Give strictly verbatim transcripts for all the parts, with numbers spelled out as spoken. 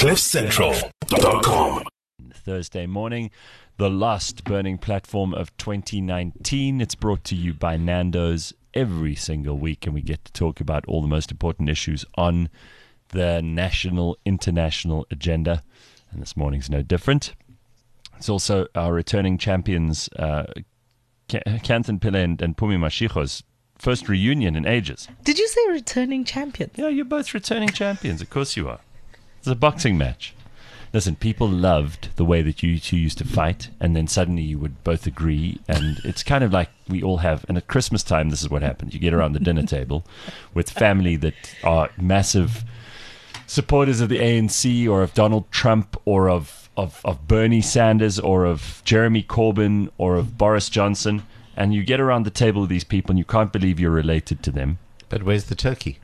cliff central dot com. Thursday morning, the last burning platform of twenty nineteen. It's brought to you by Nando's every single week, and we get to talk about all the most important issues on the national, international agenda. And this morning's no different. It's also our returning champions, uh, Kanthan Pillay and, and Pumi Mashiko's first reunion in ages. Did you say returning champion? Yeah, you're both returning champions. Of course you are. It's a boxing match. Listen, people loved the way that you two used to fight, and then suddenly you would both agree, and it's kind of like we all have, and at Christmas time, this is what happens. You get around the dinner table with family that are massive supporters of the A N C or of Donald Trump or of, of, of Bernie Sanders or of Jeremy Corbyn or of Boris Johnson, and you get around the table with these people and you can't believe you're related to them. But where's the turkey?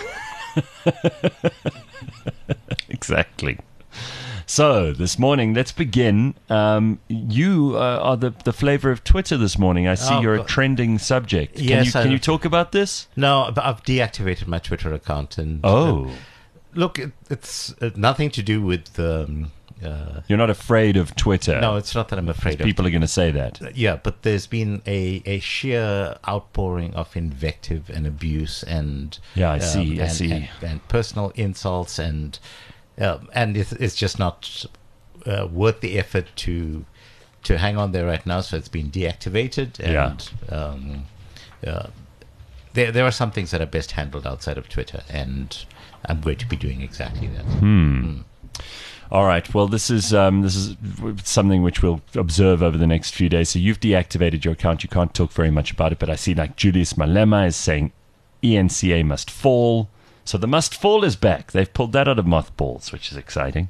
Exactly. So, this morning, let's begin. Um, you uh, are the, the flavor of Twitter this morning. I see Oh, you're a God. trending subject. Can, Yes, you, can I- you talk about this? No, but I've deactivated my Twitter account. And Oh, uh, look, it, it's uh, nothing to do with. Um, uh, you're not afraid of Twitter. no, it's not that I'm afraid of. People are going to say that. Yeah, but there's been a, a sheer outpouring of invective and abuse and Yeah, I see, I and, see. and, and personal insults and uh, and it's, it's just not uh, worth the effort to to hang on there right now. So it's been deactivated and um, uh, there there are some things that are best handled outside of Twitter, and I'm going to be doing exactly that. Hmm. All right. Well, this is um, this is something which we'll observe over the next few days. So you've deactivated your account. You can't talk very much about it, but I see like Julius Malema is saying E N C A must fall. So the must fall is back. They've pulled that out of mothballs, which is exciting.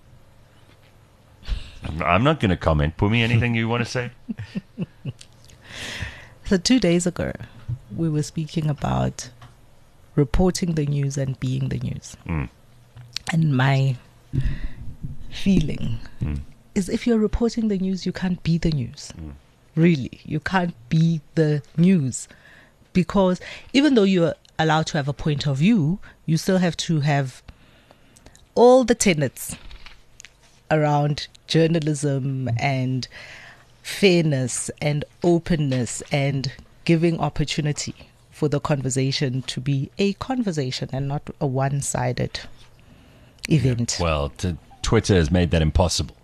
I'm I'm not going to comment. Pumi, anything you want to say? So two days ago, we were speaking about reporting the news and being the news. Mm. And my feeling Mm. is if you're reporting the news, you can't be the news. Mm. Really, you can't be the news. Because even though you're allowed to have a point of view, you still have to have all the tenets around journalism and fairness and openness and giving opportunity for the conversation to be a conversation and not a one-sided event. Well, t- Twitter has made that impossible.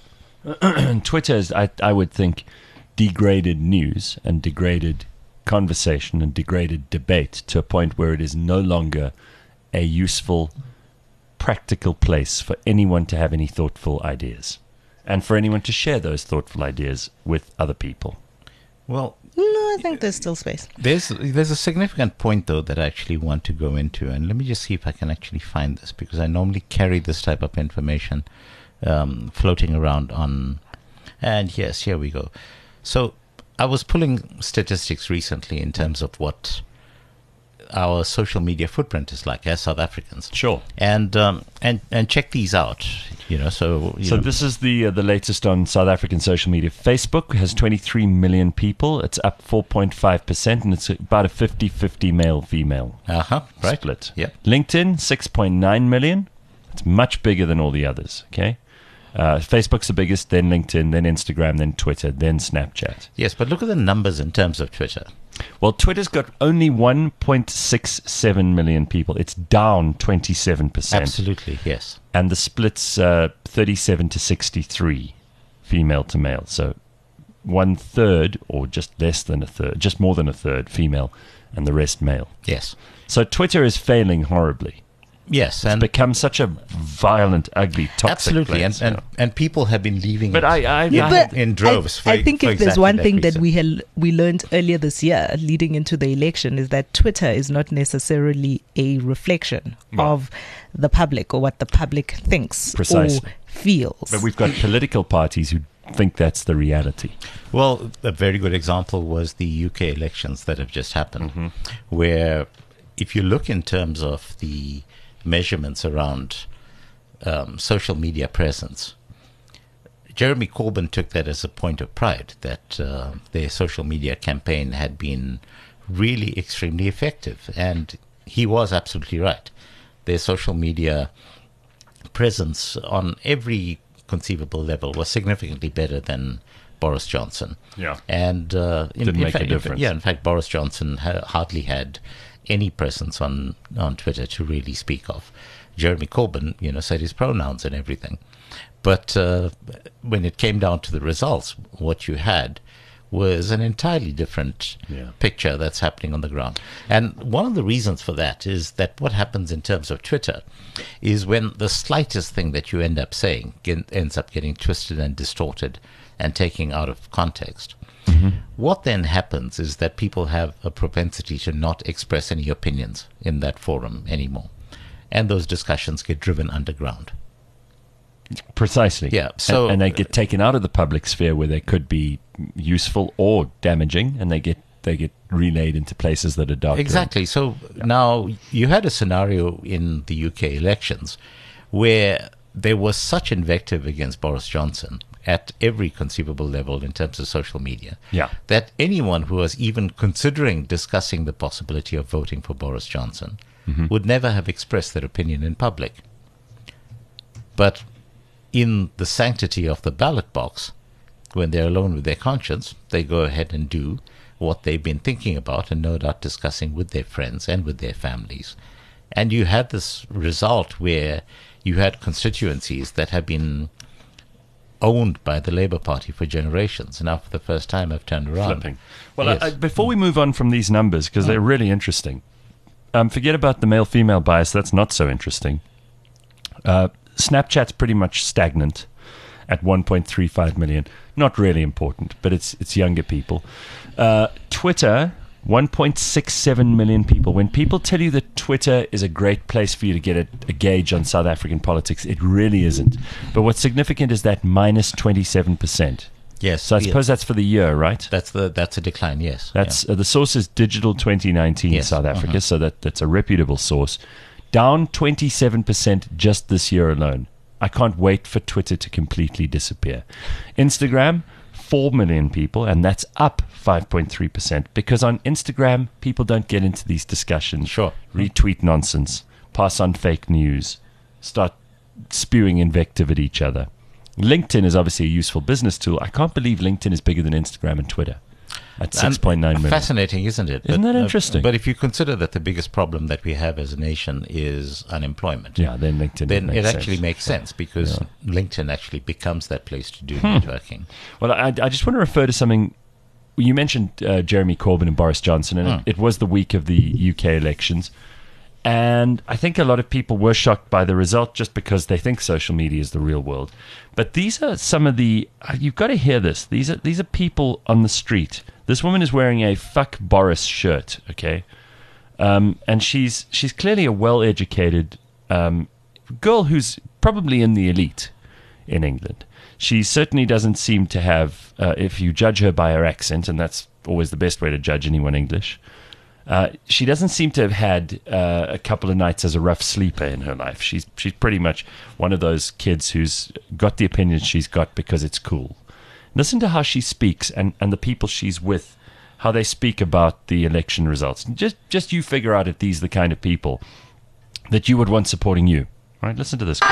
Twitter has, I, I would think, degraded news and degraded conversation and degraded debate to a point where it is no longer a useful, practical place for anyone to have any thoughtful ideas and for anyone to share those thoughtful ideas with other people. Well, No, I think there's still space. There's there's a significant point though that I actually want to go into, and let me just see if I can actually find this, because I normally carry this type of information um, floating around on. And yes, here we go. So I was pulling statistics recently in terms of what our social media footprint is like as South Africans. Sure. And um, and and check these out. You know, so you So know, this is the uh, the latest on South African social media. Facebook has twenty-three million people. It's up four point five percent, and it's about a fifty-fifty male-female uh-huh, right. split. Yeah. LinkedIn, six point nine million. It's much bigger than all the others, okay? Uh, Facebook's the biggest, then LinkedIn, then Instagram, then Twitter, then Snapchat. Yes, but look at the numbers in terms of Twitter. Well, Twitter's got only one point six seven million people. It's down twenty-seven percent. Absolutely, yes. And the split's uh, thirty-seven to sixty-three, female to male. So one third, or just less than a third, just more than a third female, and the rest male. Yes. So Twitter is failing horribly. Yes, and Become such a violent, ugly, toxic absolutely, place, and, you and know. and people have been leaving. But it. I, I, Yeah, I but- in droves I, for- I think for if there's exactly one that thing that reason. we had we learned earlier this year, leading into the election, is that Twitter is not necessarily a reflection Right. of the public or what the public thinks Precisely. or feels. but we've got political parties who think that's the reality. Well, a very good example was the U K elections that have just happened, Mm-hmm. where if you look in terms of the measurements around um, social media presence, Jeremy Corbyn took that as a point of pride, that uh, their social media campaign had been really extremely effective. And he was absolutely right. Their social media presence on every conceivable level was significantly better than Boris Johnson. Yeah. And uh, in, Didn't in make fact, a difference. Yeah, in fact, Boris Johnson ha- hardly had any presence on, on Twitter to really speak of. Jeremy Corbyn, you know, said his pronouns and everything. But uh, when it came down to the results, what you had was an entirely different Yeah. picture that's happening on the ground. And one of the reasons for that is that what happens in terms of Twitter is when the slightest thing that you end up saying get, ends up getting twisted and distorted and taken out of context. Mm-hmm. What then happens is that people have a propensity to not express any opinions in that forum anymore. And those discussions get driven underground. Precisely. Yeah, so- and, and they get taken out of the public sphere where they could be useful or damaging, and they get they get relayed into places that are dark. Exactly. So now you had a scenario in the U K elections where there was such invective against Boris Johnson at every conceivable level in terms of social media, Yeah. that anyone who was even considering discussing the possibility of voting for Boris Johnson mm-hmm. would never have expressed their opinion in public. But in the sanctity of the ballot box, when they're alone with their conscience, they go ahead and do what they've been thinking about and no doubt discussing with their friends and with their families. And you had this result where you had constituencies that have been owned by the Labour Party for generations. Now, for the first time, have turned around. Flipping. Well, Yes. I, I, before we move on from these numbers, because they're really interesting, um, forget about the male-female bias. That's not so interesting. Uh, Snapchat's pretty much stagnant at one point three five million. Not really important, but it's it's younger people. Uh, Twitter, one point six seven million people. When people tell you that Twitter is a great place for you to get a, a gauge on South African politics, it really isn't. But what's significant is that minus twenty-seven percent. Yes. So I yeah. suppose that's for the year, right? That's the that's a decline, yes. That's uh, the source is Digital twenty nineteen Yes, South Africa, uh-huh. so that that's a reputable source. Down twenty-seven percent just this year alone. I can't wait for Twitter to completely disappear. Instagram, four million people, and that's up five point three percent because on Instagram, people don't get into these discussions. Sure. Retweet nonsense, pass on fake news, start spewing invective at each other. LinkedIn is obviously a useful business tool. I can't believe LinkedIn is bigger than Instagram and Twitter at six point nine million. Fascinating, isn't it? Isn't But, that uh, interesting? but if you consider that the biggest problem that we have as a nation is unemployment, Yeah, then LinkedIn then makes it actually sense. makes sense because Yeah. LinkedIn actually becomes that place to do Hmm. networking. Well, I, I just want to refer to something. You mentioned uh, Jeremy Corbyn and Boris Johnson, and Hmm. it, it was the week of the U K elections. And I think a lot of people were shocked by the result just because they think social media is the real world. But these are some of the, uh, you've got to hear this. These are these are people on the street. This woman is wearing a "fuck Boris" shirt, okay? Um, and she's she's clearly a well-educated um, girl who's probably in the elite in England. She certainly doesn't seem to have, uh, if you judge her by her accent, and that's always the best way to judge anyone English, uh, she doesn't seem to have had uh, a couple of nights as a rough sleeper in her life. She's she's pretty much one of those kids who's got the opinion she's got because it's cool. Listen to how she speaks and, and the people she's with, how they speak about the election results. Just just you figure out if these are the kind of people that you would want supporting you. All right, listen to this.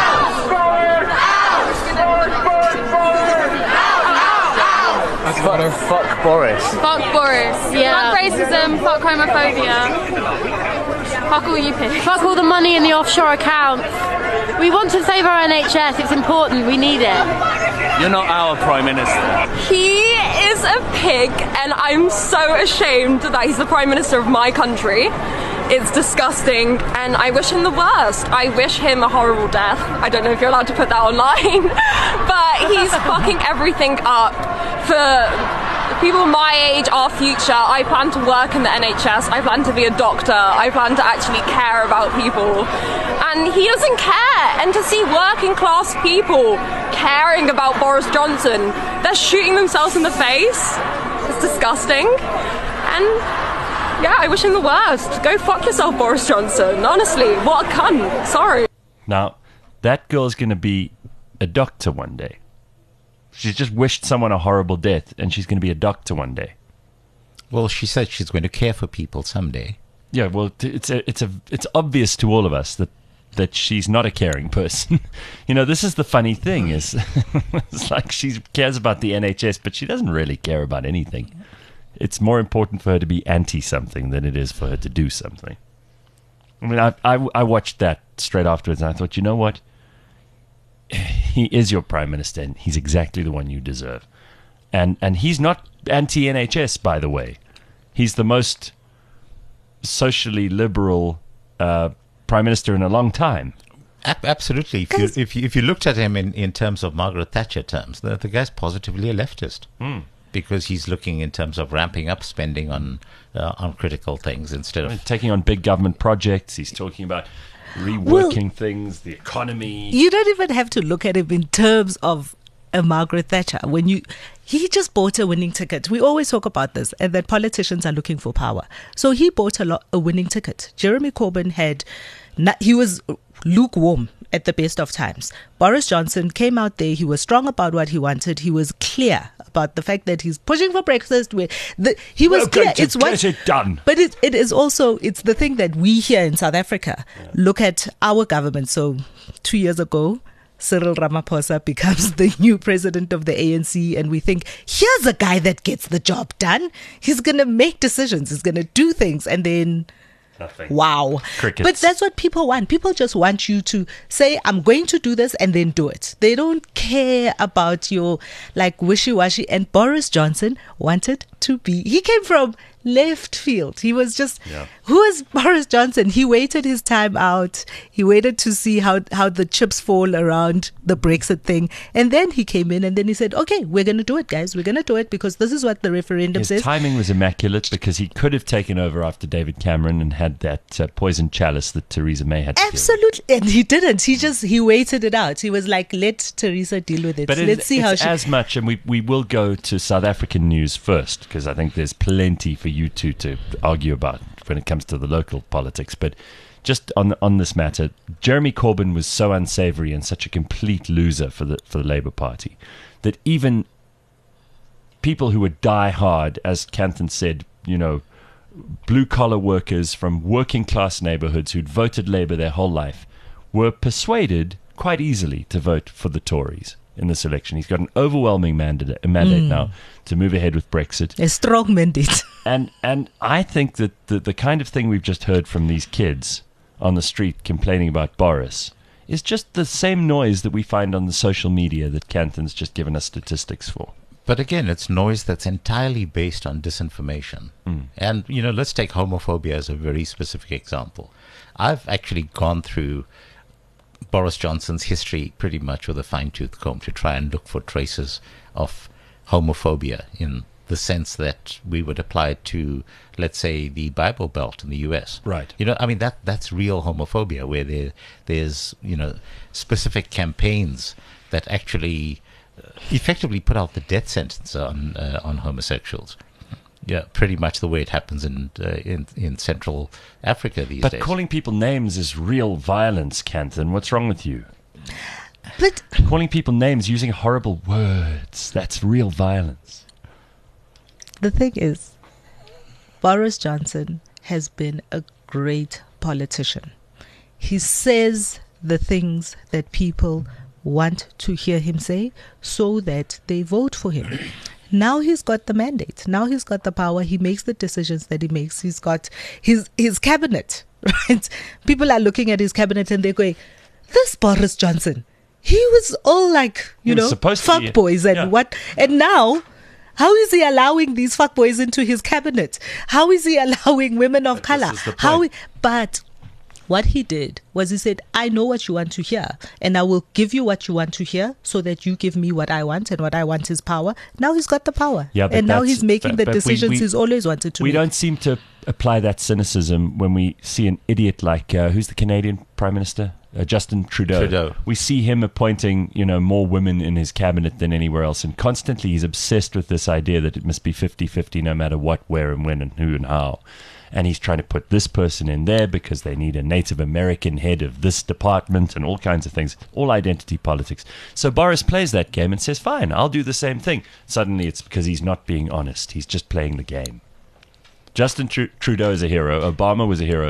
Fuck, fuck Boris. Fuck Boris, yeah. Fuck racism, fuck homophobia. Fuck all you pigs. Fuck all the money in the offshore accounts. We want to save our N H S. It's important. We need it. You're not our Prime Minister. He is a pig, and I'm so ashamed that he's the Prime Minister of my country. It's disgusting, and I wish him the worst. I wish him a horrible death. I don't know if you're allowed to put that online, but he's fucking everything up for people my age, our future. I plan to work in the N H S. I plan to be a doctor. I plan to actually care about people. And he doesn't care. And to see working class people caring about Boris Johnson, they're shooting themselves in the face. It's disgusting. And yeah, I wish him the worst. Go fuck yourself, Boris Johnson. Honestly, what a cunt. Sorry. Now, that girl's going to be a doctor one day. She's just wished someone a horrible death, and she's going to be a doctor one day. Well, she said she's going to care for people someday. Yeah, well, t- it's a, it's a, it's obvious to all of us that that she's not a caring person. You know, this is the funny thing is it's like she cares about the N H S, but she doesn't really care about anything. It's more important for her to be anti-something than it is for her to do something. I mean, I, I, I watched that straight afterwards, and I thought, you know what? He is your prime minister, and he's exactly the one you deserve. And and he's not anti-N H S, by the way. He's the most socially liberal uh, prime minister in a long time. A- absolutely. If you, if you if you looked at him in, in terms of Margaret Thatcher terms, the, the guy's positively a leftist. Mm. Because he's looking in terms of ramping up spending on uh, on critical things instead I mean, of taking on big government projects. He's talking about reworking well, things, the economy. You don't even have to look at him in terms of a Margaret Thatcher. When you, he just bought a winning ticket. We always talk about this, and that politicians are looking for power. So he bought a, lo- a winning ticket. Jeremy Corbyn had, not, he was lukewarm at the best of times. Boris Johnson came out there. He was strong about what he wanted. He was clear about the fact that he's pushing for Brexit. Where the, he was We're clear. going to It's get what, it done. But it, it is also, it's the thing that we here in South Africa yeah. look at our government. So two years ago, Cyril Ramaphosa becomes the new president of the A N C, and we think, here's a guy that gets the job done. He's going to make decisions. He's going to do things. And then, nothing. Wow. Crickets. But that's what people want. People just want you to say, I'm going to do this, and then do it. They don't care about your, like, wishy-washy. And Boris Johnson wanted to be, he came from left field. He was just, yeah. who is Boris Johnson? He waited his time out. He waited to see how, how the chips fall around the Brexit thing. And then he came in and then he said, okay, we're going to do it, guys. We're going to do it because this is what the referendum His says. timing was immaculate because he could have taken over after David Cameron and had that uh, poison chalice that Theresa May had to Absolutely. Deal with. And he didn't. He just, he waited it out. He was like, let Theresa deal with it. But Let's it, see it's how she... as much, and we, we will go to South African news first because I think there's plenty for you two to argue about when it comes to the local politics. But just on on this matter, Jeremy Corbyn was so unsavoury and such a complete loser for the for the Labour Party that even people who would die hard, as Canthan said, you know, blue collar workers from working class neighbourhoods who'd voted Labour their whole life, were persuaded quite easily to vote for the Tories in this election. He's got an overwhelming mandate, a mandate mm. now to move ahead with Brexit. A strong mandate. And and I think that the, the kind of thing we've just heard from these kids on the street complaining about Boris is just the same noise that we find on the social media that Canthan's just given us statistics for. But again, it's noise that's entirely based on disinformation. Mm. And, you know, let's take homophobia as a very specific example. I've actually gone through Boris Johnson's history pretty much with a fine-tooth comb to try and look for traces of homophobia in the sense that we would apply it to, let's say, the Bible Belt in the U S. Right. You know, I mean, that that's real homophobia where there there's, you know, specific campaigns that actually uh, effectively put out the death sentence on uh, on homosexuals. Yeah, pretty much the way it happens in uh, in in Central Africa these but days. But calling people names is real violence, Canthan. What's wrong with you? But calling people names using horrible words, that's real violence. The thing is, Boris Johnson has been a great politician. He says the things that people want to hear him say so that they vote for him. Now he's got the mandate. Now he's got the power. He makes the decisions that he makes. He's got his his cabinet, right? People are looking at his cabinet and they're going, this Boris Johnson, he was all like, you he know, fuckboys and yeah. what. And now, how is he allowing these fuckboys into his cabinet? How is he allowing women of but color? This is the point. How? He, but what he did was he said, I know what you want to hear, and I will give you what you want to hear so that you give me what I want, and what I want is power. Now he's got the power. Yeah, and now that's- he's making but- the but we- decisions we- he's always wanted to We make. don't seem to apply that cynicism when we see an idiot like, uh, who's the Canadian Prime Minister? Uh, Justin Trudeau. Trudeau. We see him appointing, you know, more women in his cabinet than anywhere else, and constantly he's obsessed with this idea that it must be fifty-fifty no matter what, where and when and who and how. And he's trying to put this person in there because they need a Native American head of this department and all kinds of things, all identity politics. So Boris plays that game and says, fine, I'll do the same thing. Suddenly it's because he's not being honest. He's just playing the game. Justin Tru- Trudeau is a hero. Obama was a hero.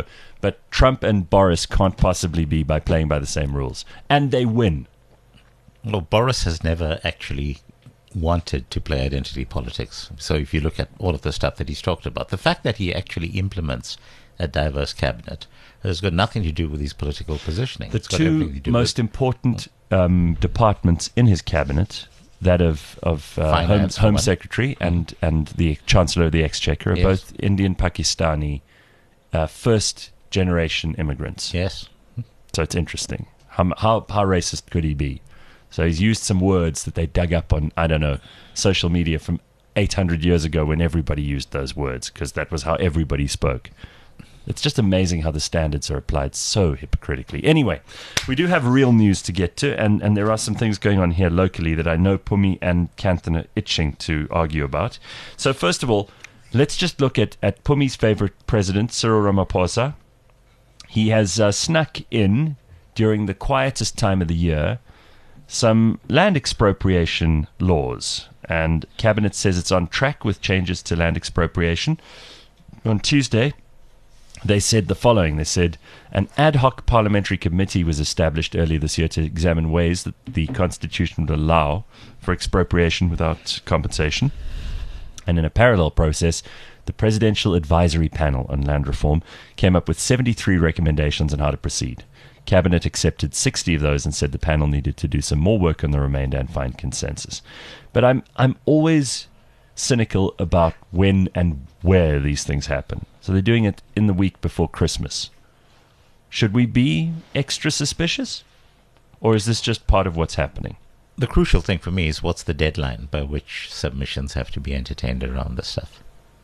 But Trump and Boris can't possibly be by playing by the same rules. And they win. Well, Boris has never actually wanted to play identity politics. So if you look at all of the stuff that he's talked about, the fact that he actually implements a diverse cabinet has got nothing to do with his political positioning. The It's got everything to two do most with important um, departments in his cabinet, that of, of uh, Home, Finance, Home one. Secretary and, and the Chancellor of the Exchequer, are Yes. both Indian Pakistani uh, first generation immigrants. Yes. So it's interesting. How, how how racist could he be? So he's used some words that they dug up on, I don't know, social media from eight hundred years ago when everybody used those words, because that was how everybody spoke. It's just amazing how the standards are applied so hypocritically. Anyway, we do have real news to get to, and, and there are some things going on here locally that I know Pumi and Kanthan are itching to argue about. So first of all, let's just look at, at Pumi's favorite president, Cyril Ramaphosa. He has uh, snuck in, during the quietest time of the year, some land expropriation laws. And Cabinet says it's on track with changes to land expropriation. On Tuesday, they said the following. They said, an ad hoc parliamentary committee was established earlier this year to examine ways that the Constitution would allow for expropriation without compensation. And in a parallel process, the Presidential Advisory Panel on Land Reform came up with seventy-three recommendations on how to proceed. Cabinet accepted sixty of those and said the panel needed to do some more work on the remainder and find consensus. But I'm I'm always cynical about when and where these things happen. So they're doing it in the week before Christmas. Should we be extra suspicious? Or is this just part of what's happening? The crucial thing for me is what's the deadline by which submissions have to be entertained around this stuff.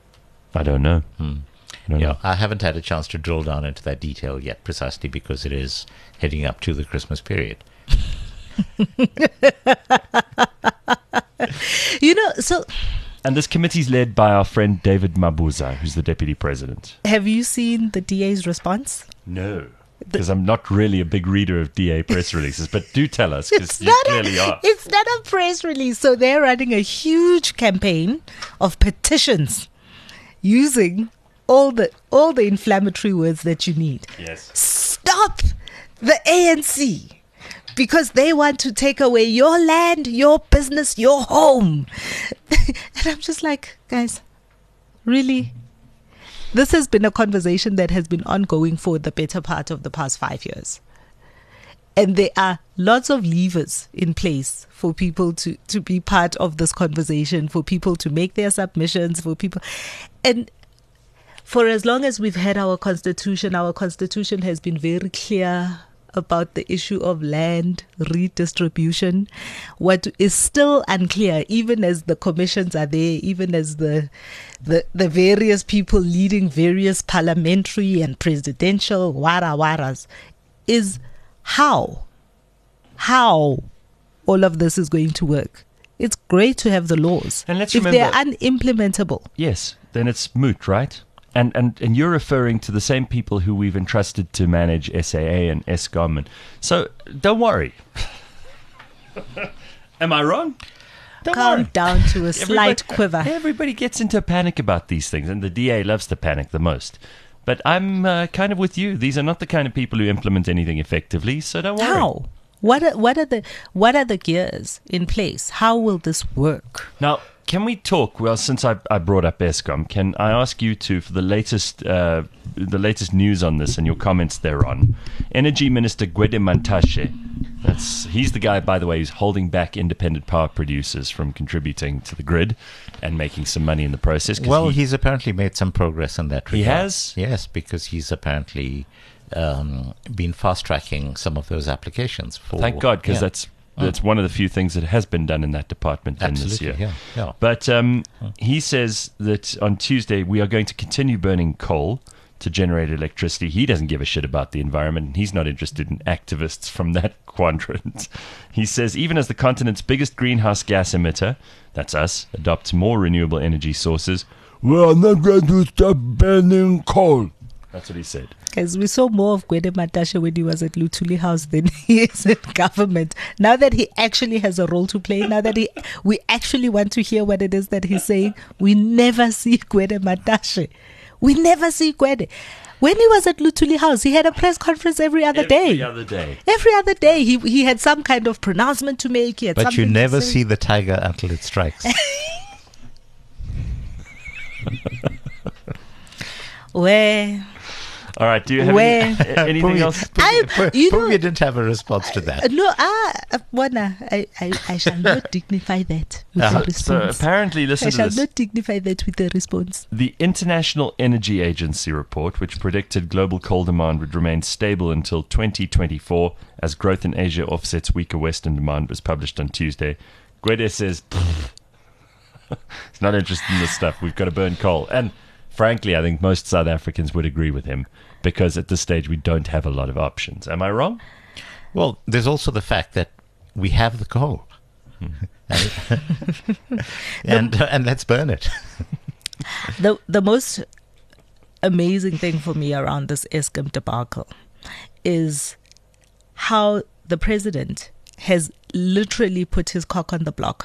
I don't know. Hmm. I don't Yeah, know. I haven't had a chance to drill down into that detail yet, precisely because it is heading up to the Christmas period. You know, so And this committee's led by our friend David Mabuza, who's the deputy president. have you seen the D A's response? No. Because I'm not really a big reader of D A press releases, but do tell us, because It's you not, clearly a, are. it's not a press release. So they're running a huge campaign of petitions using all the all the inflammatory words that you need. Yes. Stop the A N C because they want to take away your land, your business, your home. And I'm just like, guys, really? This has been a conversation that has been ongoing for the better part of the past five years. And there are lots of levers in place for people to, to be part of this conversation, for people to make their submissions, for people. And for as long as we've had our constitution, our constitution has been very clear about the issue of land redistribution. What is still unclear, even as the commissions are there, even as the the, the various people leading various parliamentary and presidential wara waras, is how, how all of this is going to work. It's great to have the laws. And let's if remember- they're unimplementable. Yes, then it's moot, right? And, and and you're referring to the same people who we've entrusted to manage S A A and Eskom. And so don't worry. Am I wrong? Don't Calm worry. down to a slight Everybody- quiver. Everybody gets into a panic about these things, and the D A loves to panic the most. But I'm uh, kind of with you. These are not the kind of people who implement anything effectively, so don't worry. How? What are, what are the what are the gears in place? How will this work? Now, can we talk? Well, since I, I brought up Eskom, can I ask you to, for the latest uh, the latest news on this and your comments thereon? Energy Minister Gwede Mantashe, that's he's the guy, by the way, who's holding back independent power producers from contributing to the grid and making some money in the process. 'cause Well, he, he's apparently made some progress in that regard. He has? Yes, because he's apparently um, been fast-tracking some of those applications. For, thank God, because yeah. that's that's one of the few things that has been done in that department in this Absolutely, year. yeah, yeah. But um, he says that on Tuesday we are going to continue burning coal to generate electricity. He doesn't give a shit about the environment, and he's not interested in activists from that quadrant. He says even as the continent's biggest greenhouse gas emitter, that's us, adopts more renewable energy sources, we are not going to stop burning coal. That's what he said. Because we saw more of Gwede Mantashe when he was at Luthuli House than he is in government. Now that he actually has a role to play, now that he we actually want to hear what it is that he's saying, we never see Gwede Mantashe. We never see Gwede. When he was at Luthuli House, he had a press conference every other day. Every other day. Every other day, he he had some kind of pronouncement to make. He had But you something to never say. see the tiger until it strikes. Where All right. Do you have Where- any, anything Pumi- else? I- Pumi- you know- Pumi didn't have a response to that. Uh, no, ah, uh, Wana, I, I, I shall not dignify that with Uh-huh. a So response. apparently, I listen to shall this. not dignify that with a response. The International Energy Agency report, which predicted global coal demand would remain stable until twenty twenty-four as growth in Asia offsets weaker Western demand, was published on Tuesday. Gwede says, he's not interested in this stuff. We've got to burn coal. And frankly, I think most South Africans would agree with him because at this stage we don't have a lot of options. Am I wrong? Well, there's also the fact that we have the coal. and uh, and let's burn it. The the most amazing thing for me around this Eskom debacle is how the president has literally put his cock on the block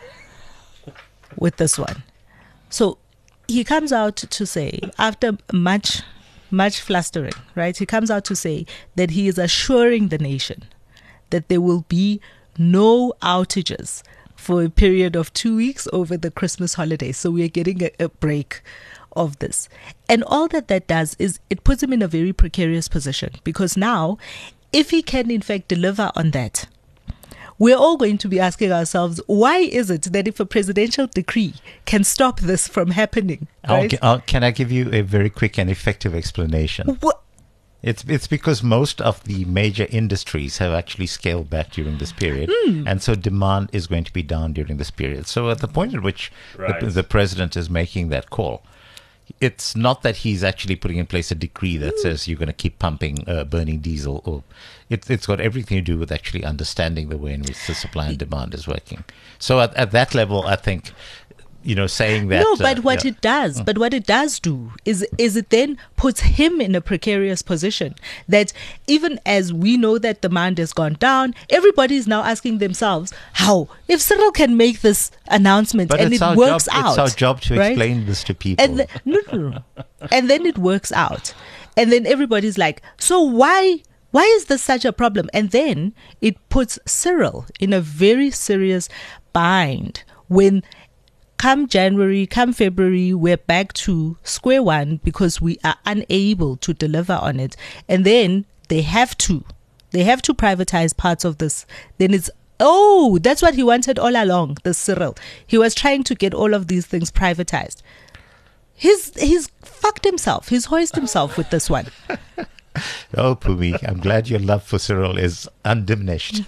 with this one. So he comes out to say, after much, much flustering, right? He comes out to say that he is assuring the nation that there will be no outages for a period of two weeks over the Christmas holidays. So we are getting a, a break of this. And all that that does is it puts him in a very precarious position, because now, if he can in fact deliver on that, we're all going to be asking ourselves, why is it that if a presidential decree can stop this from happening? I'll Right? gi- I'll- can I give you a very quick and effective explanation? Wha- It's it's because most of the major industries have actually scaled back during this period, Hmm. and so demand is going to be down during this period. So at the point at which Right. the, the president is making that call, it's not that he's actually putting in place a decree that says you're going to keep pumping, uh, burning diesel. Or it, it's got everything to do with actually understanding the way in which the supply and demand is working. So at, at that level, I think, you know, saying that. No, but uh, what yeah. it does, but what it does do is, is it then puts him in a precarious position that even as we know that demand has gone down, everybody is now asking themselves, how? If Cyril can make this announcement But and it's it our works job, out. It's our job to right? explain this to people. And the, no, no, no. And then it works out. And then everybody's like, so why why is this such a problem? And then it puts Cyril in a very serious bind when come January, come February, we're back to square one because we are unable to deliver on it. And then they have to, they have to privatize parts of this. Then it's, oh, that's what he wanted all along, the Cyril. He was trying to get all of these things privatized. He's, he's fucked himself. He's hoisted himself with this one. Oh, Pumi, I'm glad your love for Cyril is undiminished.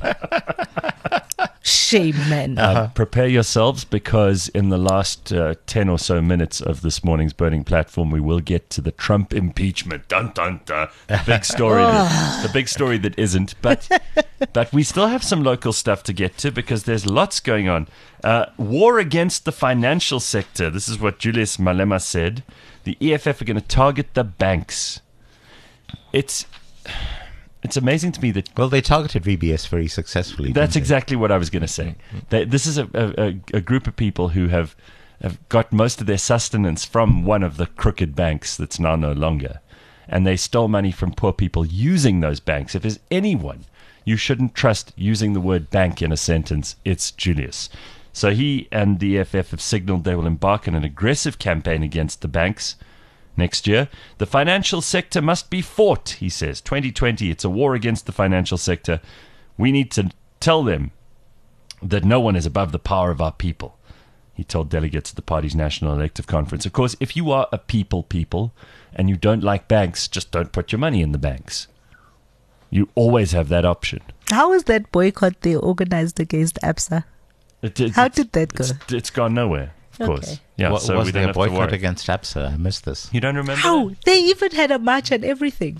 Shame, man. Uh, prepare yourselves, because in the last uh, ten or so minutes of this morning's Burning Platform, we will get to the Trump impeachment. Dun, dun, dun. The big story, that, the big story that isn't. But but we still have some local stuff to get to, because there's lots going on. Uh, war against the financial sector. This is what Julius Malema said. The E F F are going to target the banks. It's it's amazing to me that Well, they targeted V B S very successfully. that's didn't they? exactly what I was going to say. They, this is a, a, a group of people who have, have got most of their sustenance from one of the crooked banks that's now no longer. And they stole money from poor people using those banks. If there's anyone you shouldn't trust using the word bank in a sentence, it's Julius. So he and the E F F have signaled they will embark on an aggressive campaign against the banks next year. The financial sector must be fought, he says. twenty twenty, it's a war against the financial sector. We need to tell them that no one is above the power of our people, he told delegates at the party's national elective conference. Of course, if you are a people people and you don't like banks, just don't put your money in the banks. You always have that option. How is that boycott they organized against ABSA? It, it, How did that go? It's, it's gone nowhere, of Okay. course. Yeah, What, so was we there don't a have to boycott worry. against ABSA? I missed this. You don't remember How? that? They even had a march and everything.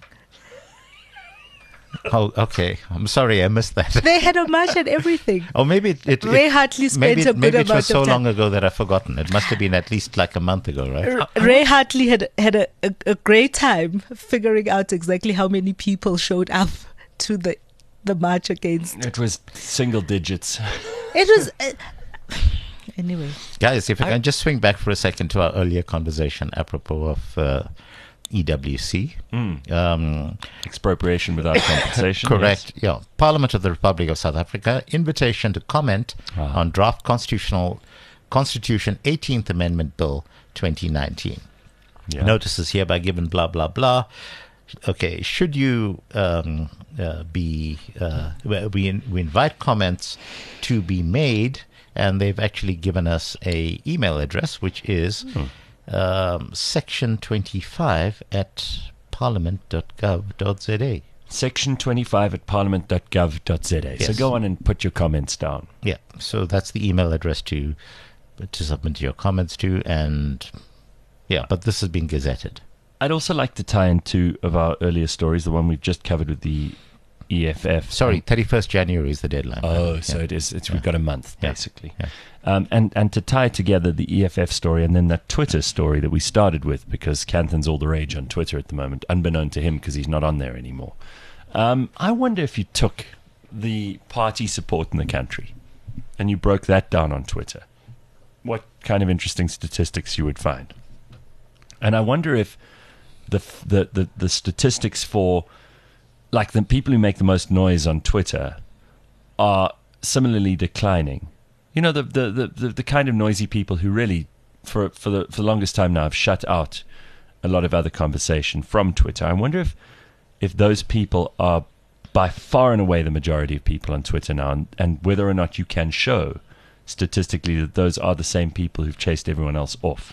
Oh, okay. I'm sorry, I missed that. They had a march and everything. Or maybe it, it, Ray it Hartley spent maybe, a good maybe it amount was so of time. long ago that I've forgotten. It must have been at least like a month ago, right? R- Ray Hartley had had a, a, a great time figuring out exactly how many people showed up to the the march against. It was single digits. It was. Uh, Anyway. Guys, if I can just swing back for a second to our earlier conversation apropos of uh, E W C. Mm. Um, Expropriation without compensation. correct. Yes. Yeah. Parliament of the Republic of South Africa, invitation to comment Ah. on draft constitutional Constitution eighteenth Amendment Bill twenty nineteen. Yeah. Notices hereby given, blah, blah, blah. Okay, should you um, uh, be, uh, we, we invite comments to be made, and they've actually given us a email address, which is Hmm. um, section twenty-five at parliament dot gov dot z a. Section twenty-five at parliament dot gov dot z a. So Yes. go on and put your comments down. Yeah, so that's the email address to to submit your comments to, and yeah, but this has been gazetted. I'd also like to tie in two of our earlier stories, the one we've just covered with the E F F. Sorry, Um, thirty-first January is the deadline. Oh, Yeah. so it is. It's, Yeah. We've got a month, Yeah. basically. Yeah. Um, and, and to tie together the E F F story and then that Twitter story that we started with, because Canthan's all the rage on Twitter at the moment, unbeknown to him because he's not on there anymore. Um, I wonder if you took the party support in the country and you broke that down on Twitter, what kind of interesting statistics you would find. And I wonder if the the, the, the statistics for, like, the people who make the most noise on Twitter are similarly declining. You know, the the, the, the, the kind of noisy people who really, for for the for the longest time now, have shut out a lot of other conversation from Twitter. I wonder if if those people are by far and away the majority of people on Twitter now, and, and whether or not you can show statistically that those are the same people who've chased everyone else off.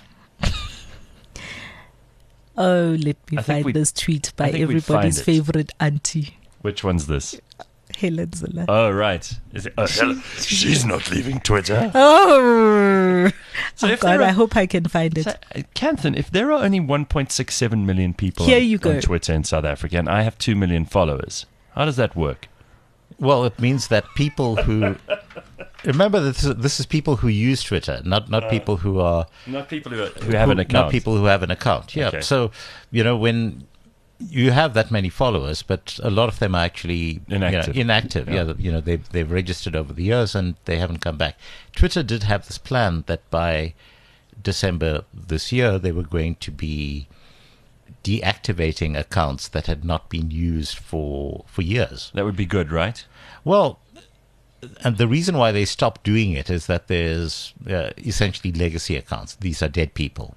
Oh, let me I think find we'd- this tweet I by think we'd find everybody's it. favorite auntie, Which one's this? Helen Zilla. Oh, right. Is it, oh, Helen- she's not leaving Twitter. Oh, So oh if God, there are- I hope I can find it. So, uh, Canthan, if there are only one point six seven million people Here on, you go. on Twitter in South Africa, and I have two million followers, how does that work? Well, it means that people who remember this is, this is people who use Twitter, not not people who are Not people who, who have an account. not people who have an account. Yeah. Okay. So you know when you have that many followers, but a lot of them are actually you know, Inactive. inactive. Yeah. Yeah. that, you know they've they've registered over the years and they haven't come back. Twitter did have this plan that by December this year they were going to be deactivating accounts that had not been used for for years. That would be good, right? Well, and the reason why they stopped doing it is that there's uh, essentially legacy accounts. These are dead people.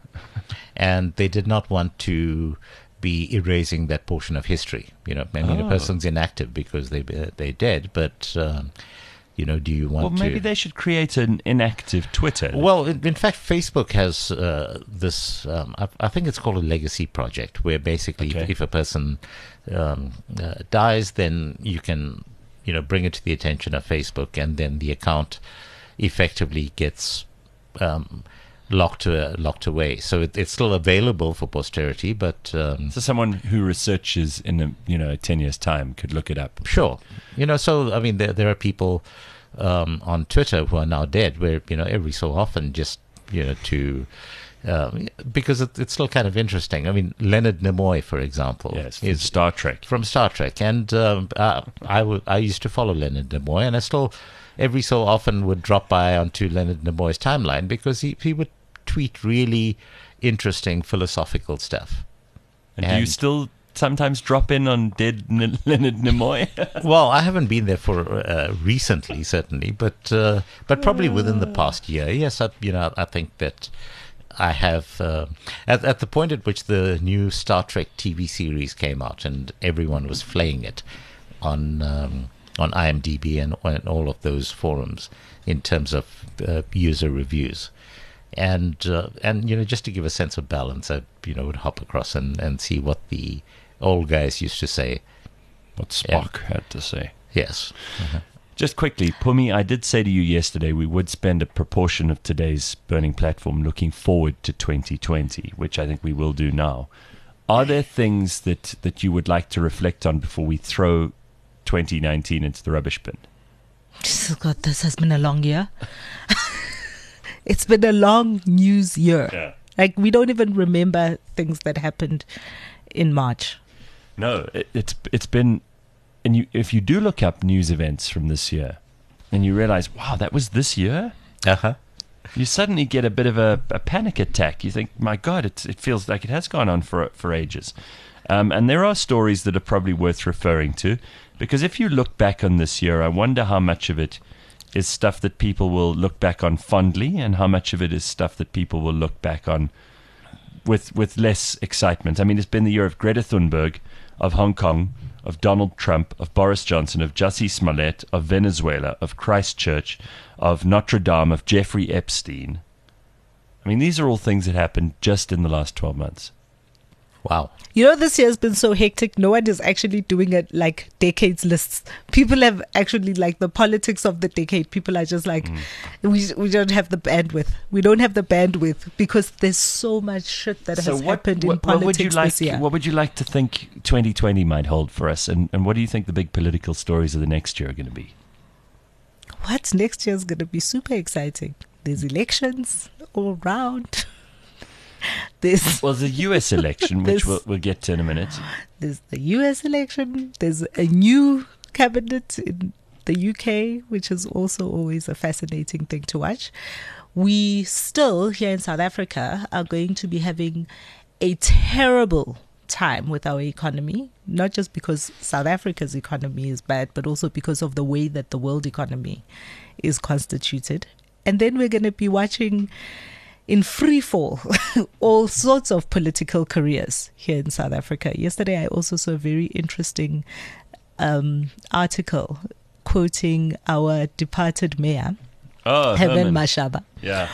And they did not want to be erasing that portion of history. You know, I mean, Oh. a person's inactive because they, uh, they're dead, but, um, you know, do you want Well, maybe to... they should create an inactive Twitter. Well, in, in fact, Facebook has uh, this, um, I, I think it's called a legacy project, where basically Okay. if, if a person um, uh, dies, then you can, you know, bring it to the attention of Facebook, and then the account effectively gets um, locked uh, locked away. So it, it's still available for posterity, but um, So someone who researches in a, you know, ten years' time could look it up. sure, you know. So I mean, there there are people um, on Twitter who are now dead, where you know every so often just you know to. Um, because it, it's still kind of interesting. I mean, Leonard Nimoy, for example, Yes, is Star Trek. from Star Trek, and um, uh, I, w- I used to follow Leonard Nimoy, and I still every so often would drop by onto Leonard Nimoy's timeline because he, he would tweet really interesting philosophical stuff. And, do you And- still sometimes drop in on dead N- Leonard Nimoy? Well, I haven't been there for uh, recently, certainly, but uh, but probably within the past year. Yes, I, you know, I think that I have uh, at at the point at which the new Star Trek T V series came out and everyone was flaying it on um, on IMDb and on all of those forums in terms of uh, user reviews. And uh, and you know, just to give a sense of balance, I you know would hop across and, and see what the old guys used to say. What Spock had to say. Yes. Just quickly, Pumi, I did say to you yesterday we would spend a proportion of today's Burning Platform looking forward to twenty twenty, which I think we will do now. Are there things that, that you would like to reflect on before we throw twenty nineteen into the rubbish bin? Oh God, this has been a long year. It's been a long news year. Yeah. Like, we don't even remember things that happened in March. No, it, it's it's been, and you if you do look up news events from this year, and you realize, wow, that was this year. Uh huh. you suddenly get a bit of a, a panic attack. You think, my God, it, it feels like it has gone on for for ages. Um, and there are stories that are probably worth referring to, because if you look back on this year, I wonder how much of it is stuff that people will look back on fondly, and how much of it is stuff that people will look back on with with less excitement. I mean, it's been the year of Greta Thunberg, of Hong Kong, of Donald Trump, of Boris Johnson, of Jussie Smollett, of Venezuela, of Christchurch, of Notre Dame, of Jeffrey Epstein. I mean, these are all things that happened just in the last twelve months. Wow. You know, this year has been so hectic. No one is actually doing it like decades lists. People have actually, like, the politics of the decade. People are just like, mm. we we don't have the bandwidth. We don't have the bandwidth because there's so much shit that so has what, happened what, in politics what would you like, this year. What would you like to think twenty twenty might hold for us? And, and what do you think the big political stories of the next year are going to be? What next year is going to be super exciting. There's elections all around. There's well, the U S election, which we'll, we'll get to in a minute. There's the U S election. There's a new cabinet in the U K, which is also always a fascinating thing to watch. We still, here in South Africa, are going to be having a terrible time with our economy, not just because South Africa's economy is bad, but also because of the way that the world economy is constituted. And then we're going to be watching in free fall all sorts of political careers here in South Africa. Yesterday, I also saw a very interesting um, article quoting our departed mayor, oh, Herman Herman Mashaba. Yeah.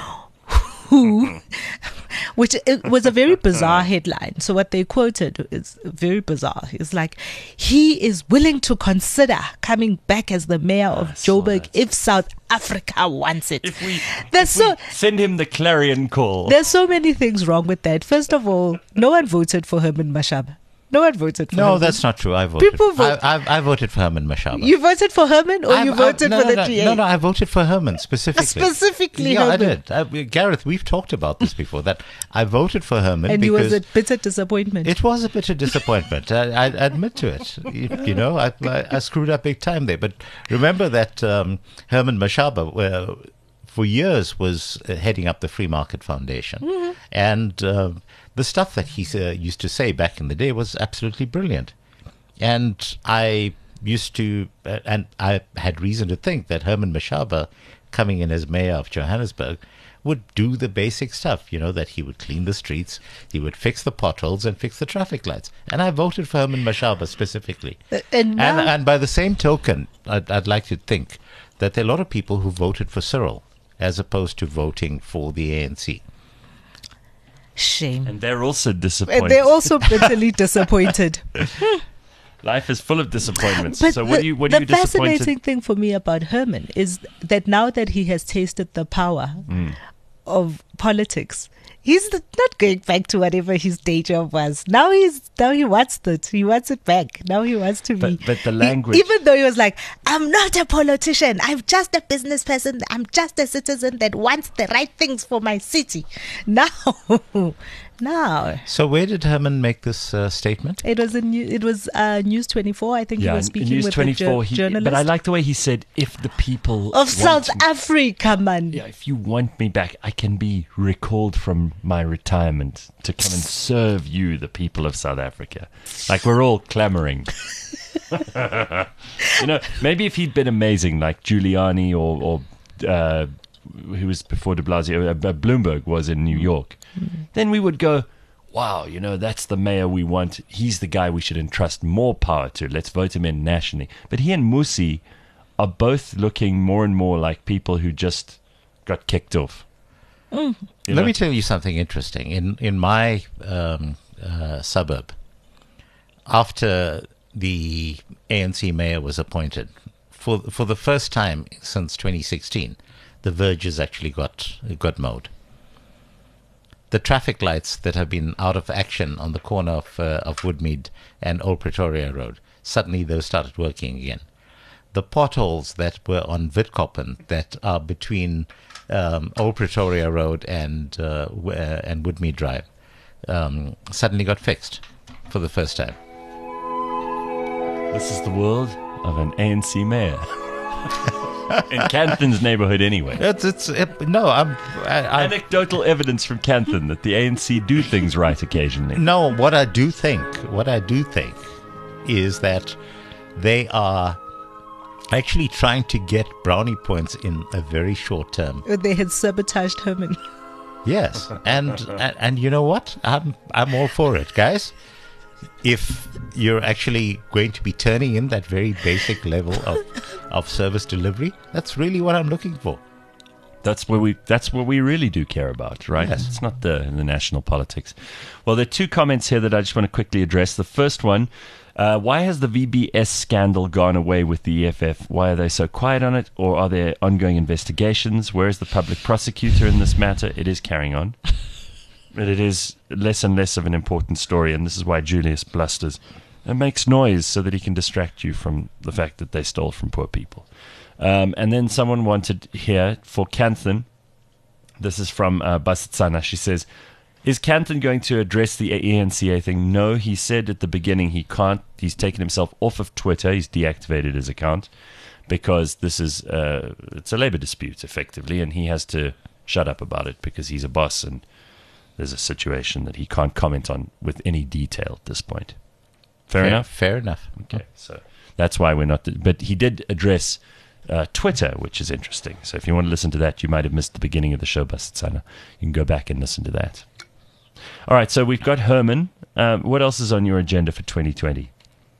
Who, which it was a very bizarre headline. So what they quoted is very bizarre. It's like, he is willing to consider coming back as the mayor of Joburg if South Africa wants it. If we, There's if so, we send him the clarion call. There's so many things wrong with that. First of all, no one voted for Herman Mashaba. No one voted for no, Herman. that's not true. I voted. People vote. I, I, I voted for Herman Mashaba. You voted for Herman, or I've- you I've- voted no, for no, the no, G A? No, no, I voted for Herman specifically. Specifically yeah, Herman. I did. I, Gareth, we've talked about this before. That I voted for Herman And it because was a bitter disappointment. it was a bit of disappointment. I, I admit to it. You, you know, I, I, I screwed up big time there. But remember that um, Herman Mashaba, uh, for years, was uh, heading up the Free Market Foundation, Mm-hmm. and uh, the stuff that he uh, used to say back in the day was absolutely brilliant. And I used to, uh, and I had reason to think that Herman Mashaba, coming in as mayor of Johannesburg, would do the basic stuff, you know, that he would clean the streets, he would fix the potholes and fix the traffic lights. And I voted for Herman Mashaba specifically. Uh, and now- and, and by the same token, I'd, I'd like to think that there are a lot of people who voted for Cyril as opposed to voting for the A N C. Shame. And they're also disappointed. And they're also bitterly disappointed. Life is full of disappointments. But so the, what do you what the are you disappointed? fascinating thing for me about Herman is that now that he has tasted the power Mm. of politics, he's not going back to whatever his day job was. Now he's now he wants it. He wants it back. Now he wants to be. But- but the he- language- even though he was like, I'm not a politician. I'm just a business person. I'm just a citizen that wants the right things for my city. Now, now So where did Herman make this uh, statement? it was a new, it was uh, News twenty-four. I think yeah, he was in speaking News with twenty-four. a He, journalist but I like the way he said, "If the people of want South to- Africa, man." yeah, if you want me back, I can be recalled from my retirement to come and serve you, the people of South Africa." Like we're all clamoring. You know, maybe if he'd been amazing, like Giuliani or or uh, who was before De Blasio, uh, Bloomberg was in New York, then we would go, wow, you know, that's the mayor we want. He's the guy we should entrust more power to. Let's vote him in nationally. But he and Musi are both looking more and more like people who just got kicked off. Mm. You Let know? me tell you something interesting. In in my um, uh, suburb, after the A N C mayor was appointed, for for the first time since twenty sixteen, the verges actually got got mowed. The traffic lights that have been out of action on the corner of uh, of Woodmead and Old Pretoria Road, suddenly those started working again. The potholes that were on Witkoppen that are between um, Old Pretoria Road and uh, w- uh, and Woodmead Drive um, suddenly got fixed for the first time. This is the world of an A N C mayor. In Canthan's neighborhood, anyway. It's, it's it, no, I'm. I, I, Anecdotal evidence from Canthan that the A N C do things right occasionally. no, what I do think, what I do think, is that they are actually trying to get brownie points in a very short term. They had sabotaged Herman. Yes, and, and and you know what? I'm I'm all for it, guys. If you're actually going to be turning in that very basic level of, of service delivery, that's really what I'm looking for. That's where we. That's what we really do care about, right? Yes. It's not the the national politics. Well, there are two comments here that I just want to quickly address. The first one: uh, why has the V B S scandal gone away with the E F F? Why are they so quiet on it? Or are there ongoing investigations? Where is the public prosecutor in this matter? It is carrying on, but it is less and less of an important story, and this is why Julius blusters and makes noise so that he can distract you from the fact that they stole from poor people. Um, and then someone wanted here for Canthan. This is from uh, Basitsana. She says, is Canthan going to address the E N C A thing? No, he said at the beginning he can't. He's taken himself off of Twitter. He's deactivated his account because this is uh, it's a labor dispute, effectively, and he has to shut up about it because he's a boss and there's a situation that he can't comment on with any detail at this point. Fair, fair enough? Fair enough. Okay, so that's why we're not... But he did address... Uh, Twitter, which is interesting. So if you want to listen to that, you might have missed the beginning of the show, Basitsana. You can go back and listen to that. All right, so we've got Herman. Um, what else is on your agenda for twenty twenty?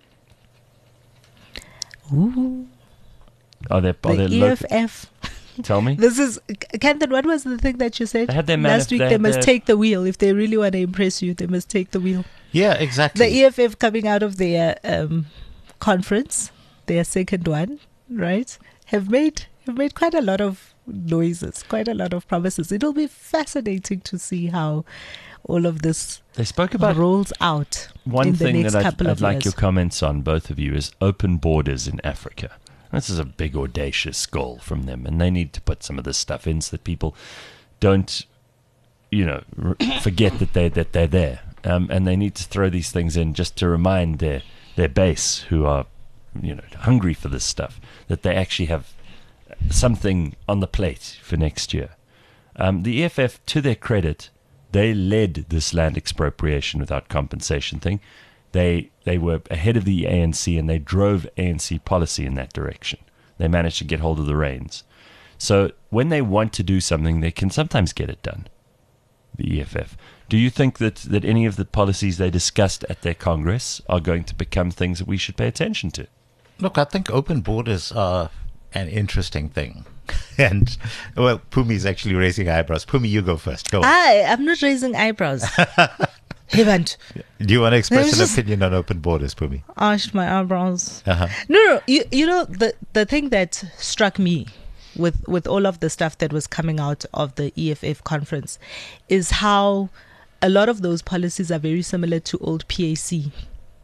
Ooh. Are there, are The there E F F. local- Tell me. This is, Canthan, what was the thing that you said? They had their Last manif- week, they they had must their- take the wheel. If they really want to impress you, they must take the wheel. Yeah, exactly. The E F F coming out of their um, conference, their second one, right, have made have made quite a lot of noises, quite a lot of promises. It'll be fascinating to see how all of this They spoke about rolls out one in the thing next that I'd, couple I'd of like years. your comments on, both of you, is open borders in Africa. This is a big, audacious goal from them, and they need to put some of this stuff in so that people don't, you know, r- forget that they that they're there, um, and they need to throw these things in just to remind their their base, who are, you know, hungry for this stuff, that they actually have something on the plate for next year. Um, the E F F, to their credit, they led this land expropriation without compensation thing. They they were ahead of the A N C, and they drove A N C policy in that direction. They managed to get hold of the reins. So when they want to do something, they can sometimes get it done, the E F F. Do you think that, that any of the policies they discussed at their Congress are going to become things that we should pay attention to? Look, I think open borders are an interesting thing. And, well, Pumi's actually raising eyebrows. Pumi, you go first. Go on. I, I'm not raising eyebrows. Haven't Do you want to express There's an just- opinion on open borders, Pumi? arched my eyebrows. Uh-huh. No, no, you, you know, the, the thing that struck me with, with all of the stuff that was coming out of the E F F conference is how a lot of those policies are very similar to old P A C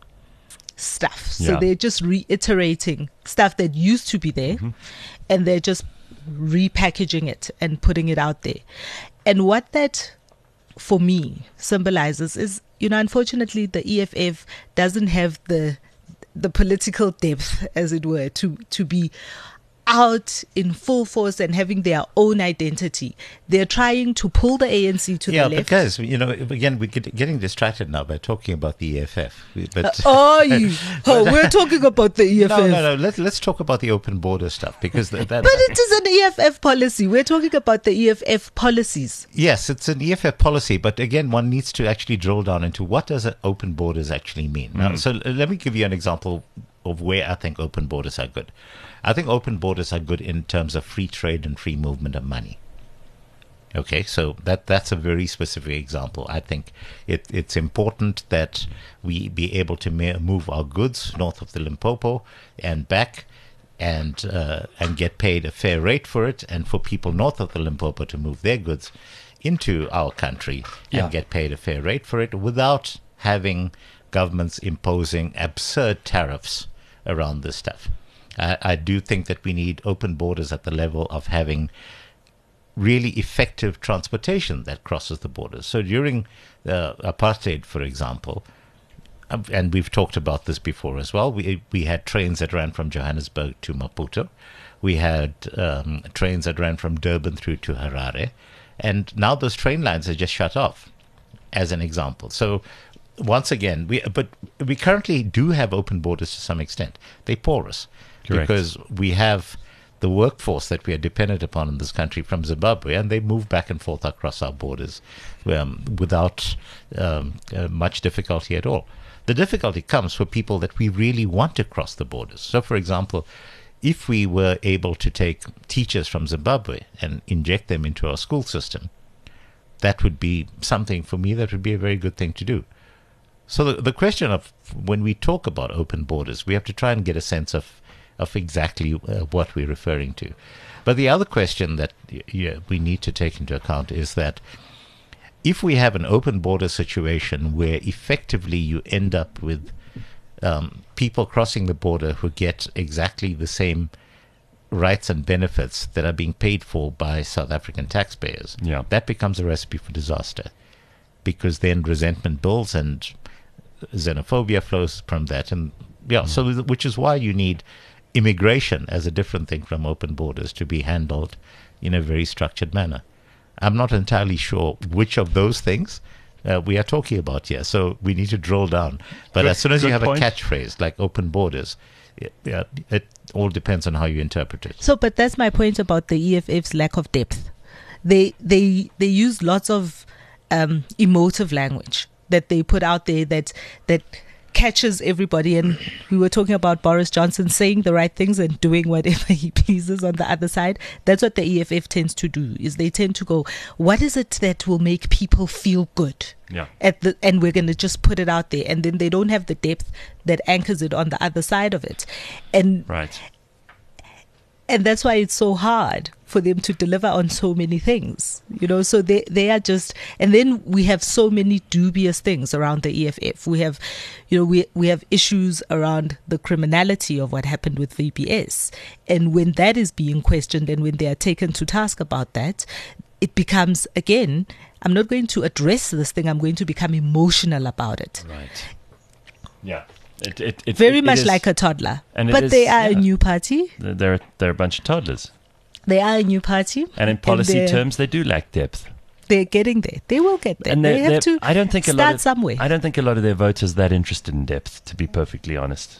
stuff. So Yeah. they're just reiterating stuff that used to be there, and they're just repackaging it and putting it out there. And what that, for me, symbolizes is, you know, unfortunately, the E F F doesn't have the the political depth, as it were, to to be out in full force and having their own identity. They're trying to pull the A N C to Yeah, the left. because, you know, again, we're get, getting distracted now by talking about the E F F. But Are you? Oh, we're talking about the E F F. no, no, no. Let, let's talk about the open border stuff, because that, that But it is an E F F policy. We're talking about the E F F policies. yes, it's an E F F policy, but again, one needs to actually drill down into what does an open borders actually mean. Now, so uh, let me give you an example of where I think open borders are good. I think open borders are good in terms of free trade and free movement of money. Okay, so that that's a very specific example. I think it, it's important that we be able to ma- move our goods north of the Limpopo and back, and uh, and get paid a fair rate for it, and for people north of the Limpopo to move their goods into our country Yeah. and get paid a fair rate for it without having governments imposing absurd tariffs around this stuff. I, I do think that we need open borders at the level of having really effective transportation that crosses the borders. So during uh, apartheid, for example, um, and we've talked about this before as well, we we had trains that ran from Johannesburg to Maputo, We had um, trains that ran from Durban through to Harare. And now those train lines are just shut off, as an example. So once again, we but we currently do have open borders to some extent. They're porous. Correct. Because we have the workforce that we are dependent upon in this country from Zimbabwe, and they move back and forth across our borders um, without um, uh, much difficulty at all. The difficulty comes for people that we really want to cross the borders. So, for example, if we were able to take teachers from Zimbabwe and inject them into our school system, that would be something, for me, that would be a very good thing to do. So the, the question of when we talk about open borders, we have to try and get a sense of of exactly uh, what we're referring to. But the other question that y- y- we need to take into account is that if we have an open border situation where effectively you end up with um, people crossing the border who get exactly the same rights and benefits that are being paid for by South African taxpayers, Yeah. that becomes a recipe for disaster, because then resentment builds and xenophobia flows from that. And yeah, Mm. so th- which is why you need immigration as a different thing from open borders to be handled in a very structured manner. I'm not entirely sure which of those things uh, we are talking about here, so we need to drill down. But Good- as soon as you good have point. a catchphrase like open borders, it, yeah, it all depends on how you interpret it. So, but that's my point about the E F F's lack of depth. They they they use lots of um, emotive language that they put out there that that catches everybody. And we were talking about Boris Johnson saying the right things and doing whatever he pleases on the other side. That's what the E F F tends to do, is they tend to go, what is it that will make people feel good? Yeah. At the, and we're going to just put it out there. And then they don't have the depth that anchors it on the other side of it. And Right. and that's why it's so hard for them to deliver on so many things, you know. So they they are just, and then we have so many dubious things around the E F F. We have, you know, we we have issues around the criminality of what happened with V P S, and when that is being questioned and when they are taken to task about that, it becomes, again, I'm not going to address this thing. I'm going to become emotional about it. Right. Yeah. It, it, it, Very it much is- like a toddler. and it But is- they are yeah. a new party. They're they're a bunch of toddlers, They are a new party. and in policy they're- terms, they do lack depth. They're getting there. They will get there. And they they're- have they're- to I don't think a start lot of, somewhere. I don't think a lot of their voters are that interested in depth, to be perfectly honest.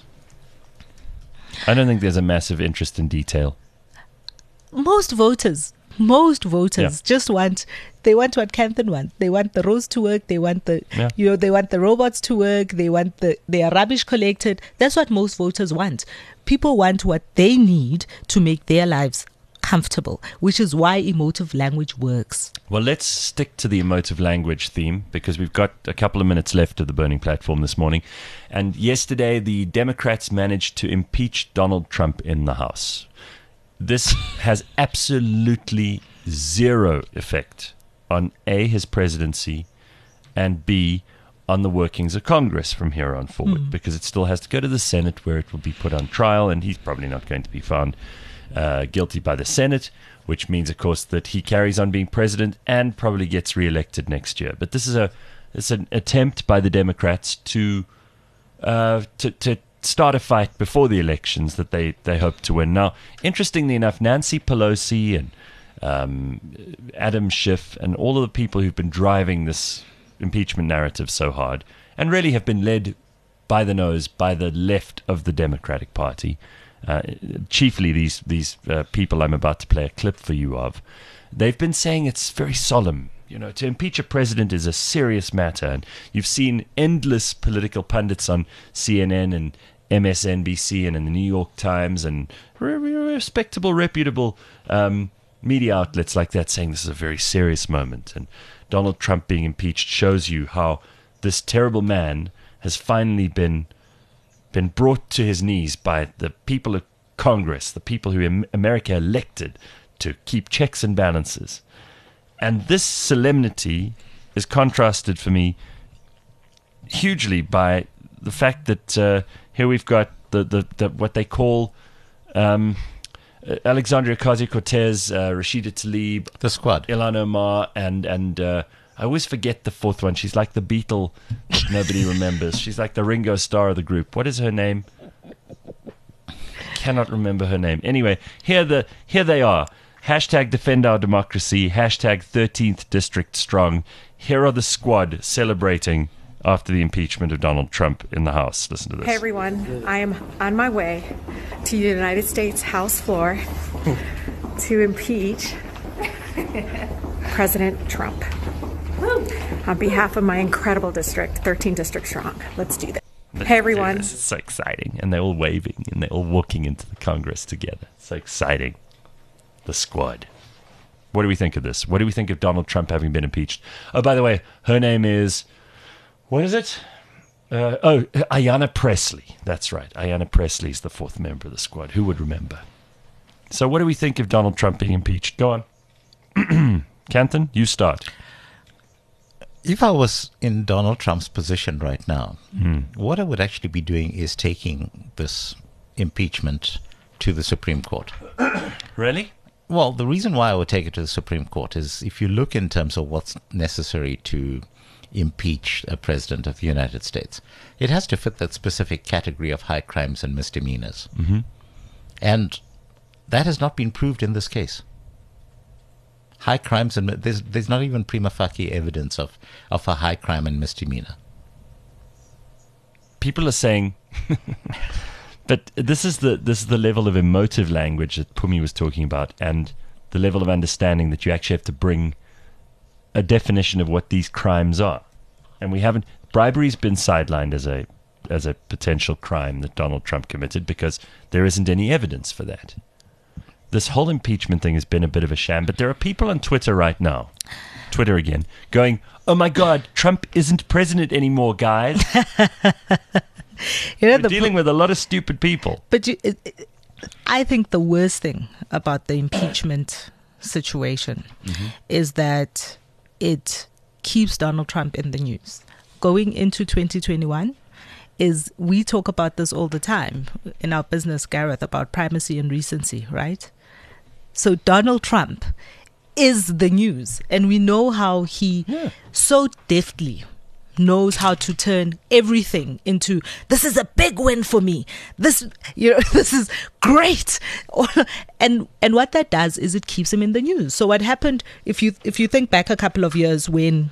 I don't think there's a massive interest in detail. Most voters, most voters Yeah. just want, they want what Canthan wants. They want the roads to work. They want the, Yeah. you know, they want the robots to work. They want the, their rubbish collected. That's what most voters want. People want what they need to make their lives comfortable, which is why emotive language works. Well, let's stick to the emotive language theme, because we've got a couple of minutes left of the burning platform this morning. And yesterday, the Democrats managed to impeach Donald Trump in the House. This has absolutely zero effect on A, his presidency, and B, on the workings of Congress from here on forward, because it still has to go to the Senate, where it will be put on trial, and he's probably not going to be found uh, guilty by the Senate, which means, of course, that he carries on being president and probably gets reelected next year. But this is a it's an attempt by the Democrats to uh, to to start a fight before the elections that they, they hope to win. Now, interestingly enough, Nancy Pelosi and um, Adam Schiff and all of the people who've been driving this impeachment narrative so hard and really have been led by the nose by the left of the Democratic Party, uh, chiefly these, these uh, people I'm about to play a clip for you of, they've been saying it's very solemn. You know, to impeach a president is a serious matter. And you've seen endless political pundits on C N N and M S N B C and in the New York Times and re- re- respectable, reputable um, media outlets like that saying this is a very serious moment. And Donald Trump being impeached shows you how this terrible man has finally been been brought to his knees by the people of Congress, the people who Am- America elected to keep checks and balances. And this solemnity is contrasted for me hugely by the fact that uh, here we've got the, the, the what they call um, Alexandria Ocasio-Cortez, uh, Rashida Tlaib, The squad. Ilhan Omar, and and uh, I always forget the fourth one. She's like the Beatle that nobody remembers. She's like the Ringo Starr of the group. What is her name? cannot remember her name. Anyway, here the here they are. Hashtag defend our democracy. Hashtag thirteenth district strong. Here are the squad celebrating after the impeachment of Donald Trump in the House. Listen to this. Hey everyone, I am on my way to the United States House floor to impeach President Trump. On behalf of my incredible district, thirteen District Strong. Let's do that. Let's hey everyone. It's so exciting. And they're all waving and they're all walking into the Congress together. So exciting. The squad. What do we think of this? What do we think of Donald Trump having been impeached? Oh, by the way, her name is, what is it? Uh, oh, Ayanna Pressley. That's right. Ayanna Pressley is the fourth member of the squad. Who would remember? So what do we think of Donald Trump being impeached? Go on. Canton, you start. If I was in Donald Trump's position right now, Mm. what I would actually be doing is taking this impeachment to the Supreme Court. Really? Well, the reason why I would take it to the Supreme Court is if you look in terms of what's necessary to impeach a president of the United States, it has to fit that specific category of high crimes and misdemeanors. Mm-hmm. And that has not been proved in this case. High crimes and there's there's not even prima facie evidence of, of a high crime and misdemeanor. People are saying, but this is the this is the level of emotive language that Pumi was talking about, and the level of understanding that you actually have to bring a definition of what these crimes are. And we haven't. Bribery's been sidelined as a as a potential crime that Donald Trump committed because there isn't any evidence for that. This whole impeachment thing has been a bit of a sham, but there are people on Twitter right now, Twitter again, going, "Oh my God, Trump isn't president anymore, guys." You know, We're the dealing pro- with a lot of stupid people. But you, it, it, I think the worst thing about the impeachment situation Mm-hmm. is that it keeps Donald Trump in the news. Going into twenty twenty-one, is we talk about this all the time in our business, Gareth, about primacy and recency, right? So Donald Trump is the news, and we know how he Yeah. so deftly knows how to turn everything into, this is a big win for me. This, you know, this is great. And and what that does is it keeps him in the news. So what happened, if you if you think back a couple of years when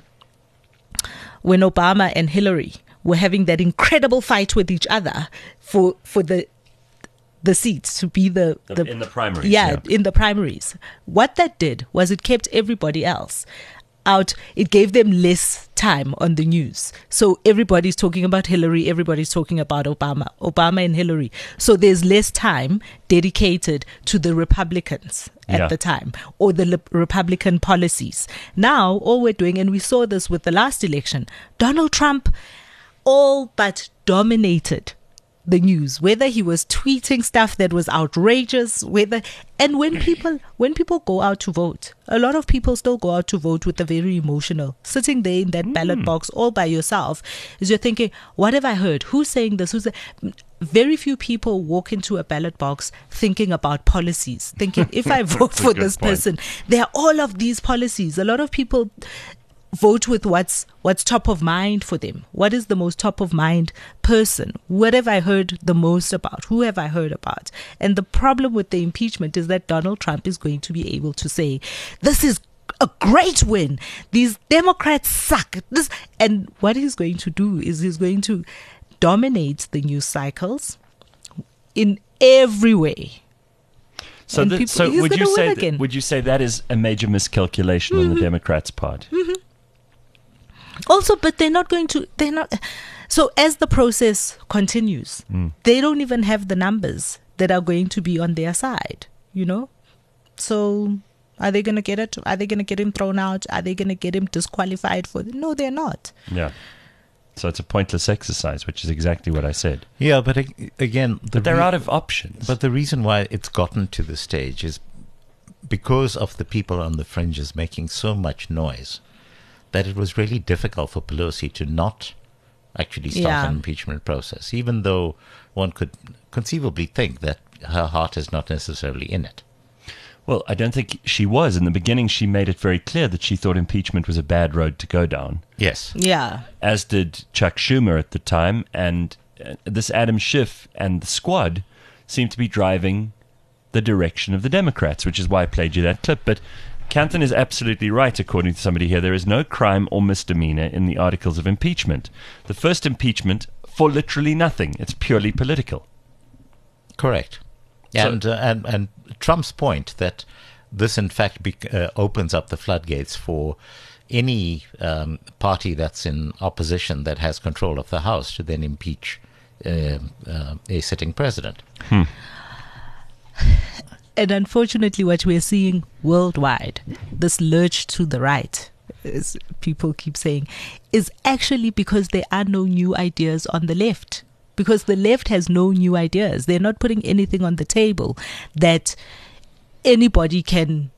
when Obama and Hillary were having that incredible fight with each other for for the the seats to be the, The- the in the primaries, yeah, yeah. in the primaries. What that did was it kept everybody else out. It gave them less time on the news. So everybody's talking about Hillary, everybody's talking about Obama, Obama and Hillary. So there's less time dedicated to the Republicans at Yeah. the time or the Lip- Republican policies. Now, all we're doing, and we saw this with the last election, Donald Trump all but dominated the news, whether he was tweeting stuff that was outrageous, whether, and when people when people go out to vote, a lot of people still go out to vote with a very emotional, sitting there in that ballot box all by yourself, is you're thinking, what have I heard? Who's saying this? Who's the, very few people walk into a ballot box thinking about policies, thinking if I vote That's a for good this point. person, there are all of these policies. A lot of people vote with what's what's top of mind for them. What is the most top of mind person? What have I heard the most about? Who have I heard about? And the problem with the impeachment is that Donald Trump is going to be able to say, this is a great win. These Democrats suck. This, and what he's going to do is he's going to dominate the news cycles in every way. So, And the, people- so he's would gonna you win say again. that, would you say that is a major miscalculation on the Democrats' part? Also, but they're not going to, they're not. So as the process continues, they don't even have the numbers that are going to be on their side, you know? So are they going to get it? Are they going to get him thrown out? Are they going to get him disqualified for it? No, they're not. Yeah. So it's a pointless exercise, which is exactly what I said. Yeah, but ag- again, the But they're re- out of options. But the reason why it's gotten to this stage is because of the people on the fringes making so much noise that it was really difficult for Pelosi to not actually start Yeah. an impeachment process, even though one could conceivably think that her heart is not necessarily in it. Well, I don't think she was. In the beginning, she made it very clear that she thought impeachment was a bad road to go down, Yes. Yeah. as did Chuck Schumer at the time. And uh, this Adam Schiff and the squad seem to be driving the direction of the Democrats, which is why I played you that clip. But Canton is absolutely right, according to somebody here. There is no crime or misdemeanor in the articles of impeachment. The first impeachment for literally nothing. It's purely political. Correct. So- And, uh, and and Trump's point that this, in fact, bec uh, opens up the floodgates for any um, party that's in opposition that has control of the House to then impeach uh, uh, a sitting president. Hmm. And unfortunately, what we're seeing worldwide, this lurch to the right, as people keep saying, is actually because there are no new ideas on the left. Because the left has no new ideas. They're not putting anything on the table that anybody can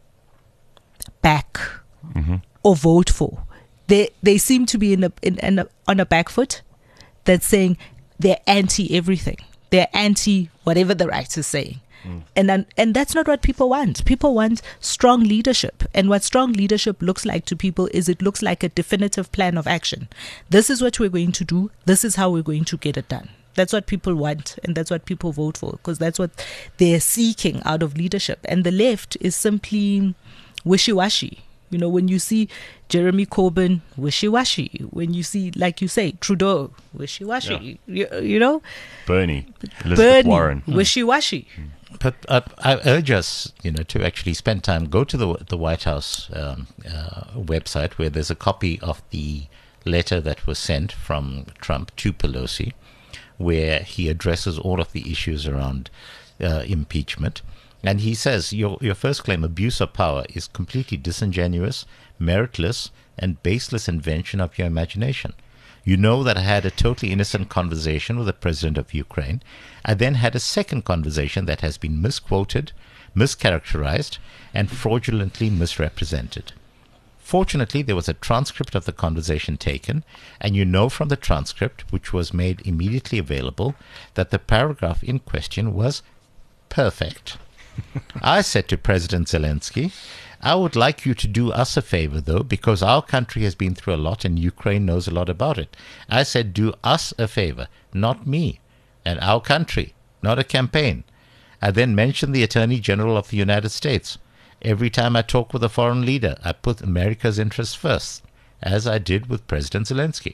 back Mm-hmm. or vote for. They they seem to be in a, in, in a, on a back foot that's saying they're anti everything. They're anti whatever the right is saying. Mm. And then, and that's not what people want. People want strong leadership. And what strong leadership looks like to people is it looks like a definitive plan of action. This is what we're going to do. This is how we're going to get it done. That's what people want, and that's what people vote for, because that's what they're seeking out of leadership. And the left is simply wishy-washy. You know, when you see Jeremy Corbyn, wishy-washy. When you see, like you say, Trudeau, wishy-washy. You, you know? Bernie, Elizabeth Bernie, Warren. wishy-washy. But uh, I urge us, you know, to actually spend time, go to the the White House um, uh, website where there's a copy of the letter that was sent from Trump to Pelosi, where he addresses all of the issues around uh, impeachment. And he says, your your first claim, abuse of power, is completely disingenuous, meritless, and baseless invention of your imagination. You know that I had a totally innocent conversation with the president of Ukraine. I then had a second conversation that has been misquoted, mischaracterized, and fraudulently misrepresented. Fortunately, there was a transcript of the conversation taken, and you know from the transcript, which was made immediately available, that the paragraph in question was perfect. I said to President Zelensky, I would like you to do us a favor, though, because our country has been through a lot and Ukraine knows a lot about it. I said, do us a favor, not me, and our country, not a campaign. I then mentioned the Attorney General of the United States. Every time I talk with a foreign leader, I put America's interests first, as I did with President Zelensky.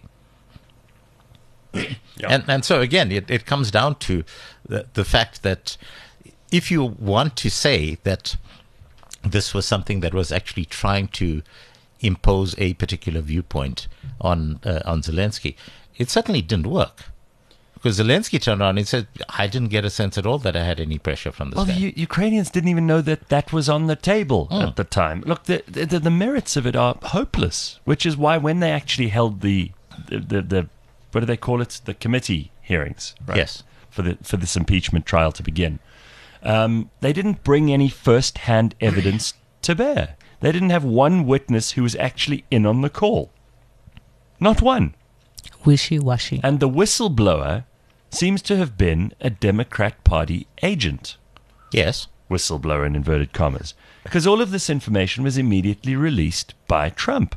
Yep. And and so, again, it, it comes down to the, the fact that if you want to say that this was something that was actually trying to impose a particular viewpoint on uh, on Zelensky, it certainly didn't work. Because Zelensky turned around and said, I didn't get a sense at all that I had any pressure from this well, guy. the U- Ukrainians didn't even know that that was on the table Mm. at the time. Look, the, the the merits of it are hopeless, which is why when they actually held the, the, the, the what do they call it? The committee hearings, right? Yes. For, the, for this impeachment trial to begin. Um, they didn't bring any first-hand evidence to bear. They didn't have one witness who was actually in on the call. Not one. Wishy-washy. And the whistleblower seems to have been a Democrat Party agent. Yes. Whistleblower in inverted commas. Because all of this information was immediately released by Trump.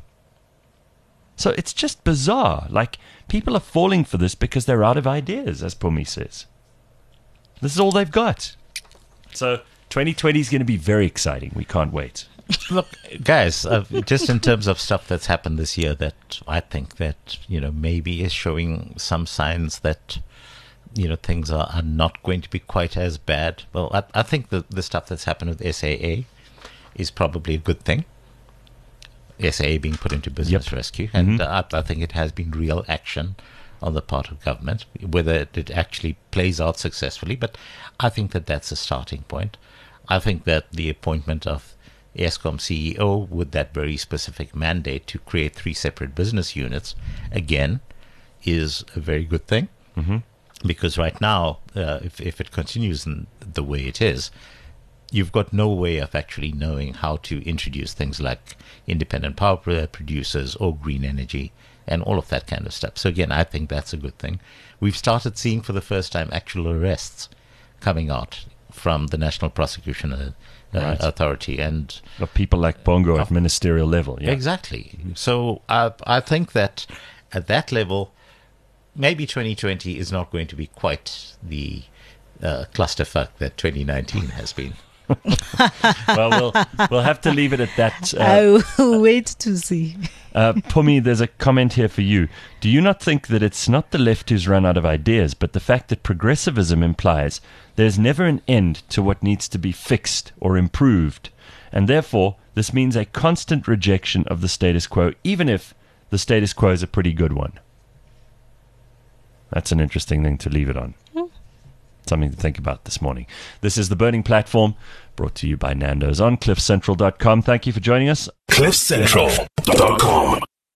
So it's just bizarre. Like, people are falling for this because they're out of ideas, as Pumi says. This is all they've got. So twenty twenty is going to be very exciting. We can't wait. Look, guys, uh, just in terms of stuff that's happened this year that I think that, you know, maybe is showing some signs that, you know, things are, are not going to be quite as bad. Well, I, I think the, the stuff that's happened with S A A is probably a good thing. S A A being put into business Yep. rescue. And Mhm. uh, I, I think it has been real action on the part of government, whether it, it actually plays out successfully. But I think that that's a starting point. I think that the appointment of Eskom C E O with that very specific mandate to create three separate business units, again, is a very good thing. Mm-hmm. Because right now, uh, if, if it continues in the way it is, you've got no way of actually knowing how to introduce things like independent power producers or green energy and all of that kind of stuff. So again, I think that's a good thing. We've started seeing for the first time actual arrests coming out from the National Prosecution uh, uh, Right. Authority. And Of people like Bongo at ministerial level. Yeah. exactly. So I, I think that at that level, maybe twenty twenty is not going to be quite the uh, clusterfuck that twenty nineteen has been. Well, we'll we'll have to leave it at that. Uh, I'll wait to see. uh, Pumi, there's a comment here for you. Do you not think that it's not the left who's run out of ideas, but the fact that progressivism implies there's never an end to what needs to be fixed or improved, and therefore this means a constant rejection of the status quo, even if the status quo is a pretty good one? That's an interesting thing to leave it on. Mm. Something to think about this morning. This is The Burning Platform, brought to you by Nando's on cliff central dot com. Thank you for joining us. cliff central dot com